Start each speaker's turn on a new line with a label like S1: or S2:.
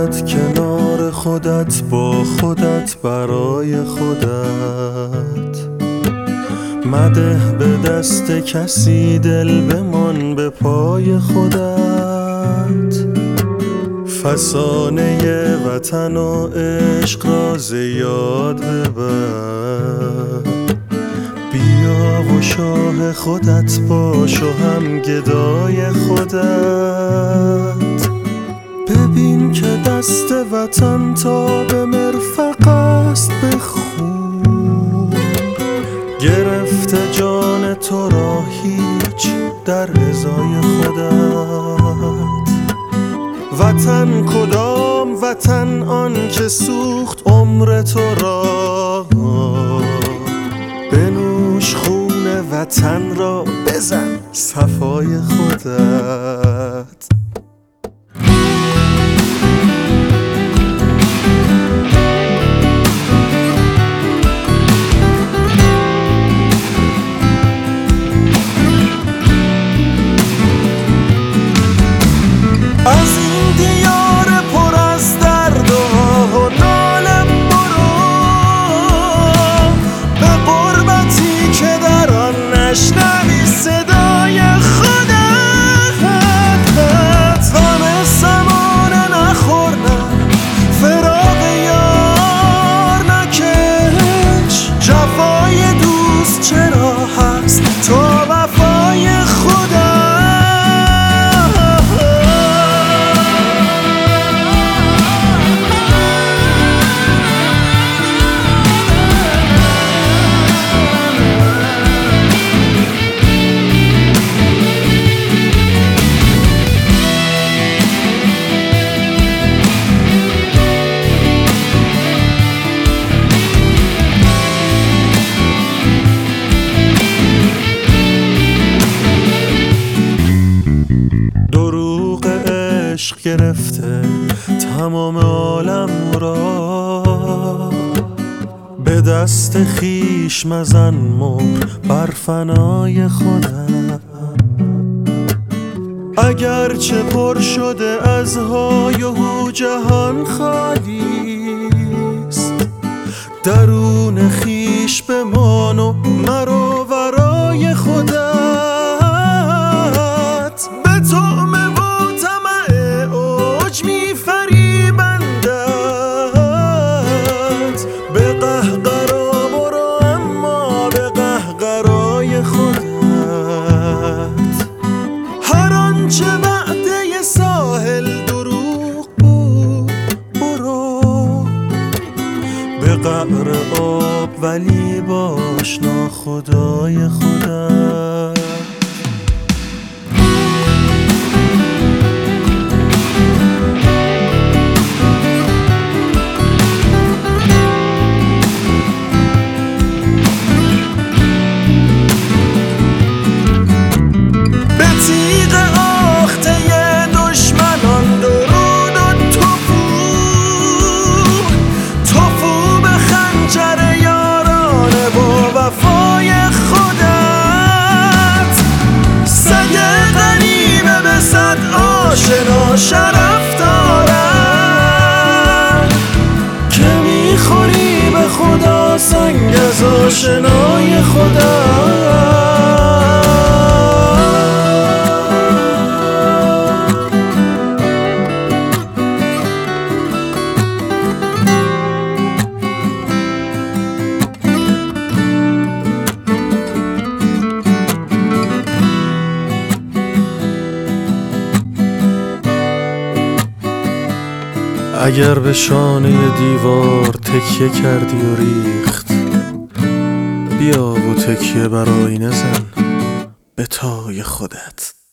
S1: خودت، کنار خودت، با خودت، برای خودت. مده به دست کسی، دل بمان به پای خودت. فسانه وطن و عشق را ز یاد ببر. بیا و شاه خودت باش و هم گدای خودت. ببین که دست وطن تا به مرفق است به خون. گرفته جان تو را هیچ در ازای خودت. وطن کدام وطن؟ آن که سوخت عمر تو را. بنوش خون وطن را، بزن صفای خودت. از این دیار پر از درد و آه و نالم برو. به غربتی که در آن نشنوی صدای خودت. غم زمانه نخوردم، فراق یار نکش. جفای دوست چرا هست تا وفای خودت. دروغ عشق گرفته تمام عالم را. به دست خویش مزن مهر بر فنای خودت. اگرچه پر شده از های و هو جهان خالیست. درون خویش بمان و مرو ورای خودت. طعمه و طمع اوج می فریبندت. به قهقرا برو اما به قهقرای خودت. هر آنچه وعده ساحل دروغ بود برو. به قعر آب ولی باش ناخدای خودت. آشنا شرف دارن که میخوری به خدا سنگ از آشنای خودت. اگر به شانه دیوار تکیه کردی و ریخت. بیا و تکیه بر آینه زن به تای خودت.